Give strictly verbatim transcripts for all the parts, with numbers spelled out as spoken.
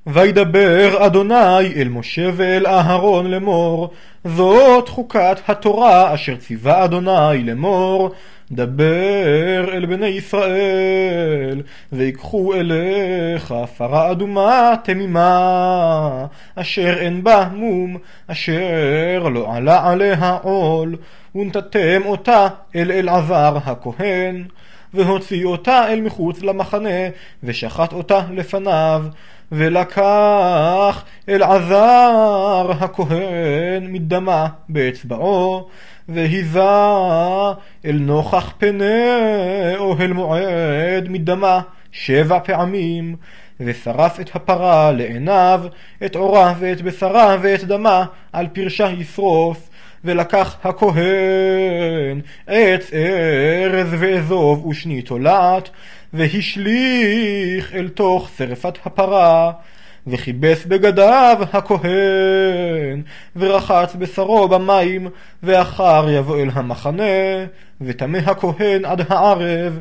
וידבר אדוני אל משה ואל אהרון לאמור, זאת חוקת התורה אשר ציווה אדוני לאמור, דבר אל בני ישראל, ויקחו אליך פרה אדומה תמימה, אשר אין בה מום, אשר לא עלה עליה עול, ונתתם אותה אל אלעזר הכהן, והוציא אותה אל מחוץ למחנה, ושחט אותה לפניו. ולקח אלעזר הכהן מדמה באצבעו, והיזה אל נוכח פני אוהל מועד מדמה שבע פעמים, ושרף את הפרה לעיניו, את עורה ואת בשרה ואת דמה על פרשה ישרוף. ולקח הכהן עץ ארז ואזוב ושני תולעת, והשליך אל תוך שרפת הפרה, וכיבס בגדיו הכהן, ורחץ בשרו במים, ואחר יבוא אל המחנה, וטמא הכהן עד הערב.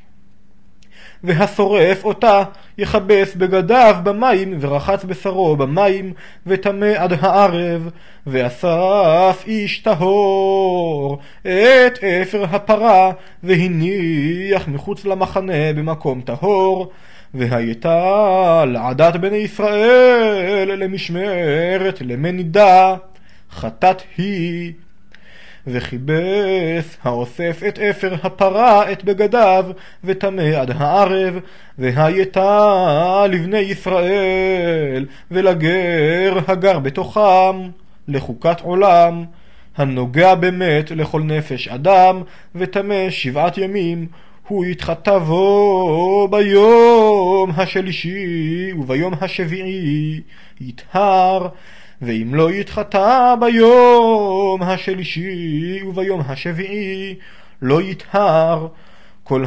והשורף אותה יכבס בגדיו במים, ורחץ בשרו במים, וטמא עד הערב. ואסף איש טהור את אפר הפרה, והניח מחוץ למחנה במקום טהור. והייתה לעדת בני ישראל למשמרת למנידה, חטאת היא. וכיבס האוסף את אפר הפרה את בגדיו, וטמא עד הערב. והייתה לבני ישראל ולגר הגר בתוכם לחוקת עולם, הנוגע באמת לכל נפש אדם, וטמא שבעת ימים. הוא יתחטא בו ביום השלישי, וביום השביעי יטהר. ואם לא יתחטא ביום השלישי וביום השביעי לא יטהר. כל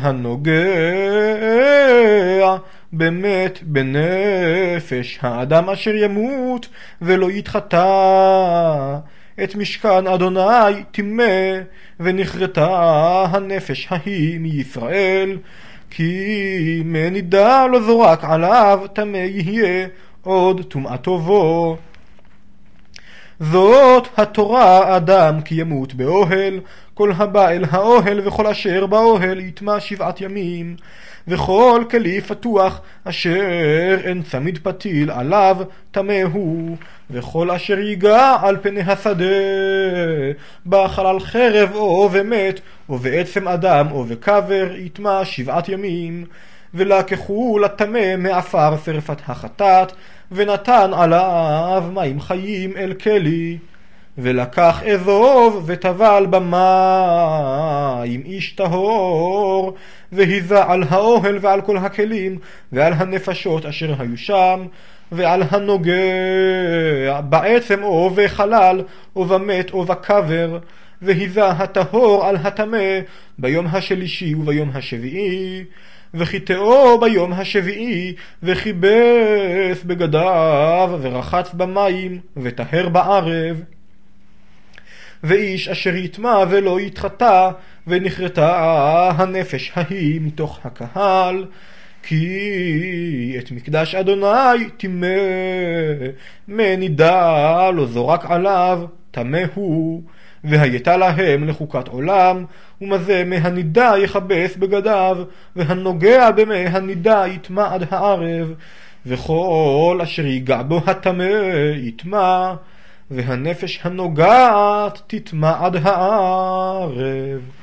הנוגע באמת בנפש האדם אשר ימות ולא יתחטא, את משכן אדוני טימא, ונכרתה הנפש ההיא מישראל, כי מנידה לא זורק עליו, טמא יהיה עוד טומאתו בו. זאת התורה אדם כי ימות באוהל, כל הבא אל האוהל וכל אשר באוהל יטמא שבעת ימים. וכל כלי פתוח אשר אין צמיד פתיל עליו טמא הוא, וכל אשר ייגע על פני השדה, בחלל חרב או ומת, או בעצם אדם או בקבר, יטמא שבעת ימים. ולקחו לטמא מעפר שרפת החטאת, ונתן עליו מים חיים אל כלי. ולקח אזוב וטבל במים איש טהור, והיזה על האוהל ועל כל הכלים ועל הנפשות אשר היו שם, ועל הנוגע בעצם או בחלל או במת או בקבר. והיזה הטהור על הטמא ביום השלישי וביום השביעי, וחיטאו ביום השביעי, וכיבס בגדיו, ורחץ במים, וטהר בערב. ואיש אשר יטמא ולא יתחטא, ונכרתה הנפש ההיא מתוך הקהל, כי את מקדש אדוני טימא, מנידה לא זורק עליו, טמא הוא. והייתה להם לחוקת עולם, ומזה מהנידה יכבס בגדיו, והנוגע במי הנידה יטמא עד הערב. וכל אשר ייגע בו הטמא יטמא, והנפש הנוגעת תטמא עד הערב.